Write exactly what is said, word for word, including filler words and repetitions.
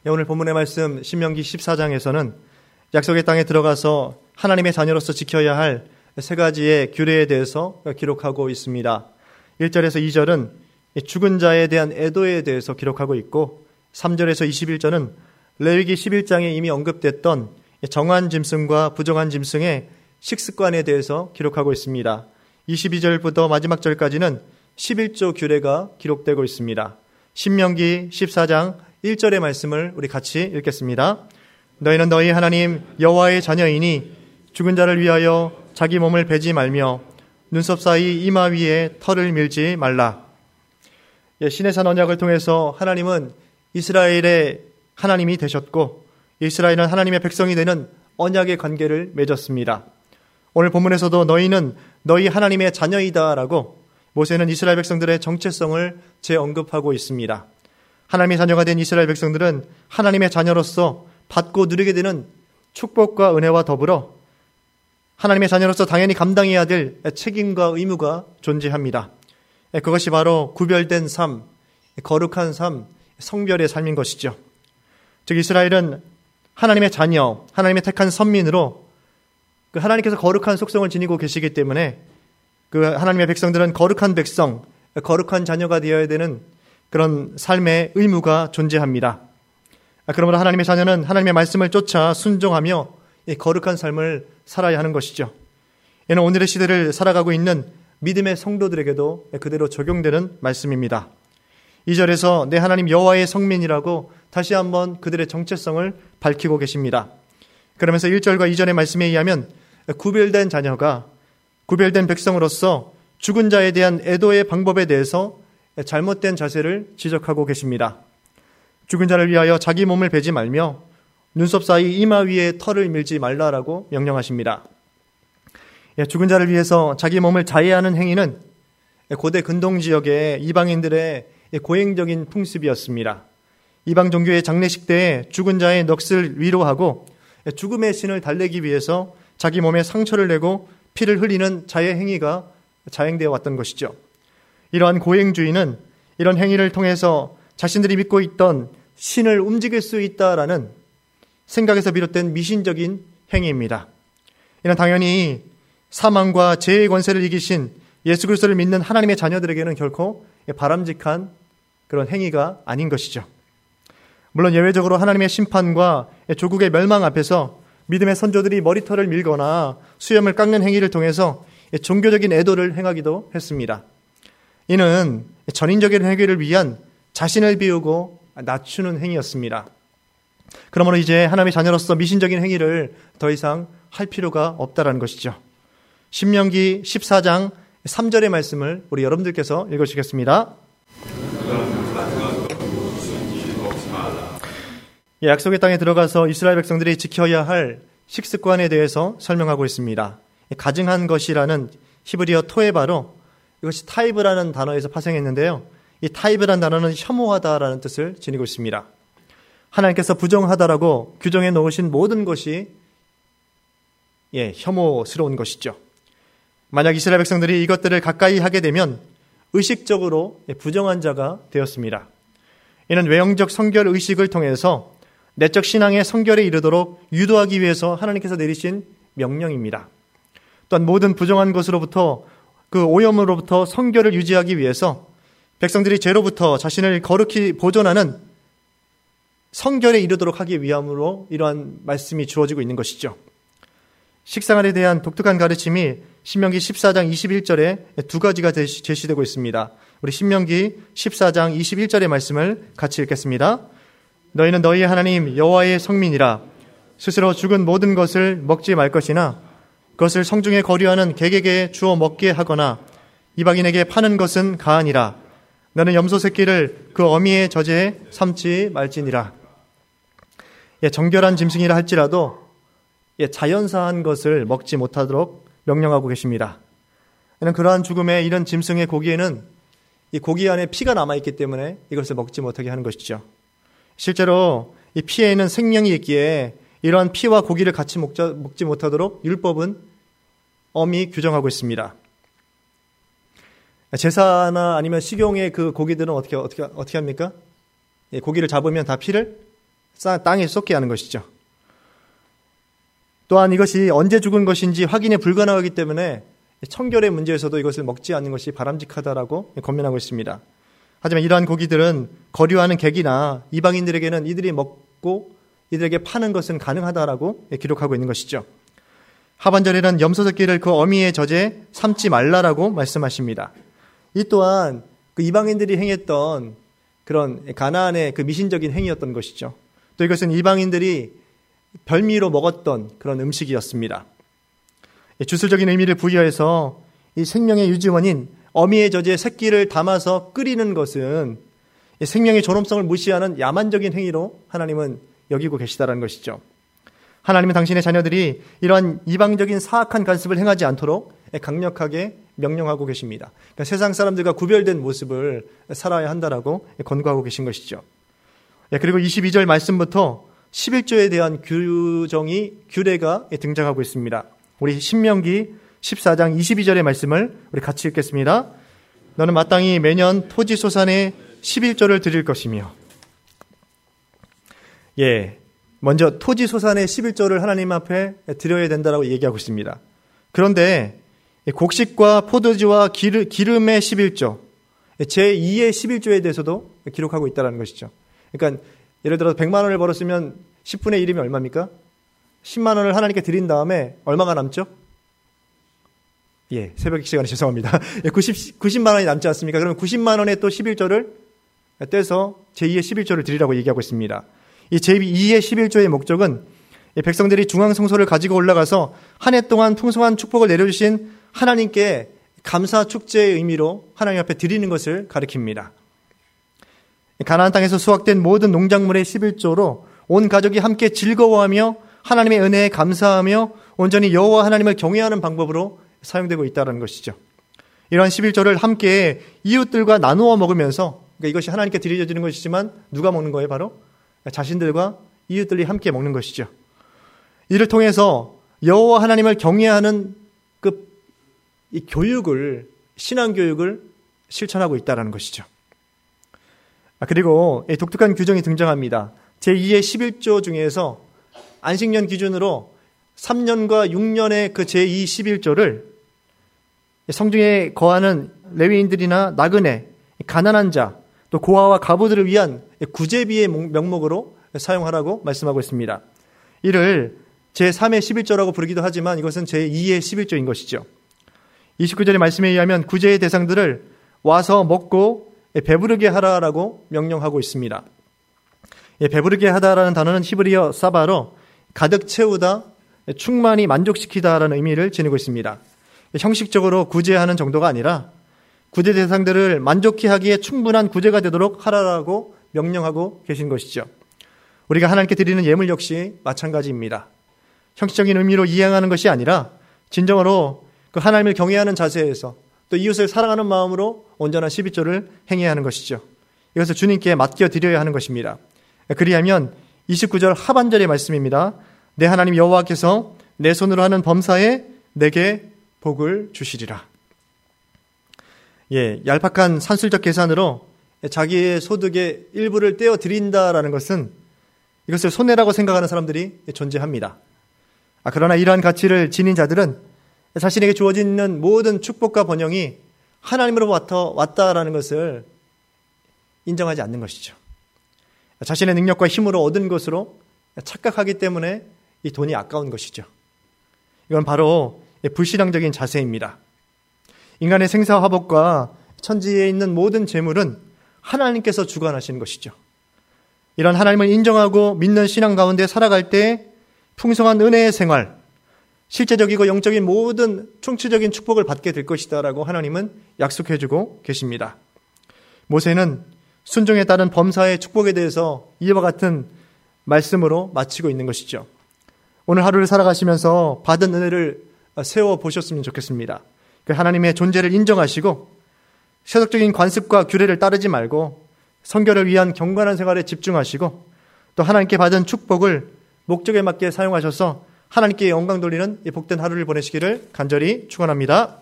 오늘 본문의 말씀 신명기 십사 장에서는 약속의 땅에 들어가서 하나님의 자녀로서 지켜야 할 세 가지의 규례에 대해서 기록하고 있습니다. 일 절에서 이 절은 죽은 자에 대한 애도에 대해서 기록하고 있고, 삼 절에서 이십일 절은 레위기 십일 장에 이미 언급됐던 정한 짐승과 부정한 짐승의 식습관에 대해서 기록하고 있습니다. 이십이 절부터 마지막 절까지는 십일 조 규례가 기록되고 있습니다. 신명기 십사 장 일 절의 말씀을 우리 같이 읽겠습니다. 너희는 너희 하나님 여호와의 자녀이니 죽은 자를 위하여 자기 몸을 베지 말며 눈썹 사이 이마 위에 털을 밀지 말라. 예, 시내산 언약을 통해서 하나님은 이스라엘의 하나님이 되셨고, 이스라엘은 하나님의 백성이 되는 언약의 관계를 맺었습니다. 오늘 본문에서도 너희는 너희 하나님의 자녀이다 라고 모세는 이스라엘 백성들의 정체성을 재언급하고 있습니다. 하나님의 자녀가 된 이스라엘 백성들은 하나님의 자녀로서 받고 누리게 되는 축복과 은혜와 더불어 하나님의 자녀로서 당연히 감당해야 될 책임과 의무가 존재합니다. 그것이 바로 구별된 삶, 거룩한 삶, 성별의 삶인 것이죠. 즉 이스라엘은 하나님의 자녀, 하나님의 택한 선민으로 그 하나님께서 거룩한 속성을 지니고 계시기 때문에 그 하나님의 백성들은 거룩한 백성, 거룩한 자녀가 되어야 되는 그런 삶의 의무가 존재합니다. 그러므로 하나님의 자녀는 하나님의 말씀을 쫓아 순종하며 이 거룩한 삶을 살아야 하는 것이죠. 이는 오늘의 시대를 살아가고 있는 믿음의 성도들에게도 그대로 적용되는 말씀입니다. 이 절에서 내 하나님 여호와의 성민이라고 다시 한번 그들의 정체성을 밝히고 계십니다. 그러면서 일 절과 이 절의 말씀에 의하면 구별된 자녀가 구별된 백성으로서 죽은 자에 대한 애도의 방법에 대해서 잘못된 자세를 지적하고 계십니다. 죽은 자를 위하여 자기 몸을 베지 말며 눈썹 사이 이마 위에 털을 밀지 말라라고 명령하십니다. 죽은 자를 위해서 자기 몸을 자해하는 행위는 고대 근동 지역의 이방인들의 고행적인 풍습이었습니다. 이방 종교의 장례식 때에 죽은 자의 넋을 위로하고 죽음의 신을 달래기 위해서 자기 몸에 상처를 내고 피를 흘리는 자해 행위가 자행되어 왔던 것이죠. 이러한 고행주의는 이런 행위를 통해서 자신들이 믿고 있던 신을 움직일 수 있다라는 생각에서 비롯된 미신적인 행위입니다. 이는 당연히 사망과 죄의 권세를 이기신 예수 그리스도를 믿는 하나님의 자녀들에게는 결코 바람직한 그런 행위가 아닌 것이죠. 물론 예외적으로 하나님의 심판과 조국의 멸망 앞에서 믿음의 선조들이 머리털을 밀거나 수염을 깎는 행위를 통해서 종교적인 애도를 행하기도 했습니다. 이는 전인적인 행위를 위한 자신을 비우고 낮추는 행위였습니다. 그러므로 이제 하나님의 자녀로서 미신적인 행위를 더 이상 할 필요가 없다라는 것이죠. 신명기 십사 장 삼 절의 말씀을 우리 여러분들께서 읽으시겠습니다. 약속의 땅에 들어가서 이스라엘 백성들이 지켜야 할 식습관에 대해서 설명하고 있습니다. 가증한 것이라는 히브리어 토에바로 이것이 타이브라는 단어에서 파생했는데요. 이 타이브라는 단어는 혐오하다라는 뜻을 지니고 있습니다. 하나님께서 부정하다라고 규정해 놓으신 모든 것이 예, 혐오스러운 것이죠. 만약 이스라엘 백성들이 이것들을 가까이 하게 되면 의식적으로 부정한 자가 되었습니다. 이는 외형적 성결 의식을 통해서 내적 신앙의 성결에 이르도록 유도하기 위해서 하나님께서 내리신 명령입니다. 또한 모든 부정한 것으로부터 그 오염으로부터 성결을 유지하기 위해서 백성들이 죄로부터 자신을 거룩히 보존하는 성결에 이르도록 하기 위함으로 이러한 말씀이 주어지고 있는 것이죠. 식생활에 대한 독특한 가르침이 신명기 십사 장 이십일 절에 두 가지가 제시되고 있습니다. 우리 신명기 십사 장 이십일 절의 말씀을 같이 읽겠습니다. 너희는 너희의 하나님 여호와의 성민이라. 스스로 죽은 모든 것을 먹지 말 것이나 그것을 성중에 거류하는 객에게 주어 먹게 하거나 이방인에게 파는 것은 가하니라. 너는 염소 새끼를 그 어미의 젖에 삼지 말지니라. 예, 정결한 짐승이라 할지라도 예, 자연사한 것을 먹지 못하도록 명령하고 계십니다. 그러한 죽음에 이런 짐승의 고기에는 이 고기 안에 피가 남아있기 때문에 이것을 먹지 못하게 하는 것이죠. 실제로 이 피에는 생명이 있기에 이러한 피와 고기를 같이 먹자, 먹지 못하도록 율법은 엄히 규정하고 있습니다. 제사나 아니면 식용의 그 고기들은 어떻게 어떻게 어떻게 합니까? 예, 고기를 잡으면 다 피를 땅에 쏟게 하는 것이죠. 또한 이것이 언제 죽은 것인지 확인이 불가능하기 때문에 청결의 문제에서도 이것을 먹지 않는 것이 바람직하다라고 권면하고 있습니다. 하지만 이러한 고기들은 거류하는 객이나 이방인들에게는 이들이 먹고 이들에게 파는 것은 가능하다라고 기록하고 있는 것이죠. 하반절에는 염소새끼를 그 어미의 젖에 삶지 말라라고 말씀하십니다. 이 또한 그 이방인들이 행했던 그런 가나안의 그 미신적인 행위였던 것이죠. 또 이것은 이방인들이 별미로 먹었던 그런 음식이었습니다. 주술적인 의미를 부여해서 이 생명의 유지원인 어미의 젖에 새끼를 담아서 끓이는 것은 생명의 존엄성을 무시하는 야만적인 행위로 하나님은 여기고 계시다는 것이죠. 하나님은 당신의 자녀들이 이러한 이방적인 사악한 간습을 행하지 않도록 강력하게 명령하고 계십니다. 그러니까 세상 사람들과 구별된 모습을 살아야 한다라고 권고하고 계신 것이죠. 그리고 이십이 절 말씀부터 십일 조에 대한 규정이, 규례가 등장하고 있습니다. 우리 신명기 십사 장 이십이 절의 말씀을 우리 같이 읽겠습니다. 너는 마땅히 매년 토지 소산의 십일 조를 드릴 것이며. 예, 먼저 토지 소산의 십일 조를 하나님 앞에 드려야 된다라고 얘기하고 있습니다. 그런데 곡식과 포도주와 기름, 기름의 십일 조, 제이의 십일 조에 대해서도 기록하고 있다는 것이죠. 그러니까 예를 들어서 백만 원을 벌었으면 십분의 일이면 얼마입니까? 십만 원을 하나님께 드린 다음에 얼마가 남죠? 예, 새벽 시간에 죄송합니다. 구십, 구십만 원이 남지 않습니까? 그러면 구십만 원에 또 십일 조를 떼서 제이의 십일 조를 드리라고 얘기하고 있습니다. 이 제이의 십일 조의 목적은 백성들이 중앙성소를 가지고 올라가서 한 해 동안 풍성한 축복을 내려주신 하나님께 감사 축제의 의미로 하나님 앞에 드리는 것을 가리킵니다. 가나안 땅에서 수확된 모든 농작물의 십일 조로 온 가족이 함께 즐거워하며 하나님의 은혜에 감사하며 온전히 여호와 하나님을 경외하는 방법으로 사용되고 있다는 것이죠. 이러한 십일 조를 함께 이웃들과 나누어 먹으면서, 그러니까 이것이 하나님께 드려지는 것이지만 누가 먹는 거예요? 바로 자신들과 이웃들이 함께 먹는 것이죠. 이를 통해서 여호와 하나님을 경외하는 그 이 교육을, 신앙 교육을 실천하고 있다는 것이죠. 그리고 독특한 규정이 등장합니다. 제이의 십일 조 중에서 안식년 기준으로 삼 년과 육 년의 그 제이 십일 조를 성중에 거하는 레위인들이나 나그네, 가난한 자, 또 고아와 가부들을 위한 구제비의 명목으로 사용하라고 말씀하고 있습니다. 이를 제삼의 십일 조라고 부르기도 하지만 이것은 제이의 십일 조인 것이죠. 이십구 절의 말씀에 의하면 구제의 대상들을 와서 먹고 배부르게 하라라고 명령하고 있습니다. 배부르게 하다라는 단어는 히브리어 사바로 가득 채우다, 충만히 만족시키다라는 의미를 지니고 있습니다. 형식적으로 구제하는 정도가 아니라 구제 대상들을 만족케 하기에 충분한 구제가 되도록 하라라고 명령하고 계신 것이죠. 우리가 하나님께 드리는 예물 역시 마찬가지입니다. 형식적인 의미로 이행하는 것이 아니라 진정으로 그 하나님을 경외하는 자세에서 또 이웃을 사랑하는 마음으로 온전한 십일 조를 행해야 하는 것이죠. 이것을 주님께 맡겨 드려야 하는 것입니다. 그리하면 이십구 절 하반절의 말씀입니다. 내 하나님 여호와께서 내 손으로 하는 범사에 내게 복을 주시리라. 예, 얄팍한 산술적 계산으로 자기의 소득의 일부를 떼어 드린다라는 것은 이것을 손해라고 생각하는 사람들이 존재합니다. 아, 그러나 이러한 가치를 지닌 자들은 자신에게 주어지는 모든 축복과 번영이 하나님으로부터 왔다라는 것을 인정하지 않는 것이죠. 자신의 능력과 힘으로 얻은 것으로 착각하기 때문에 이 돈이 아까운 것이죠. 이건 바로 불신앙적인 자세입니다. 인간의 생사화복과 천지에 있는 모든 재물은 하나님께서 주관하시는 것이죠. 이런 하나님을 인정하고 믿는 신앙 가운데 살아갈 때 풍성한 은혜의 생활, 실제적이고 영적인 모든 총체적인 축복을 받게 될 것이다라고 하나님은 약속해주고 계십니다. 모세는 순종에 따른 범사의 축복에 대해서 이와 같은 말씀으로 마치고 있는 것이죠. 오늘 하루를 살아가시면서 받은 은혜를 세워보셨으면 좋겠습니다. 그 하나님의 존재를 인정하시고 세속적인 관습과 규례를 따르지 말고 성결을 위한 경건한 생활에 집중하시고 또 하나님께 받은 축복을 목적에 맞게 사용하셔서 하나님께 영광 돌리는 이 복된 하루를 보내시기를 간절히 축원합니다.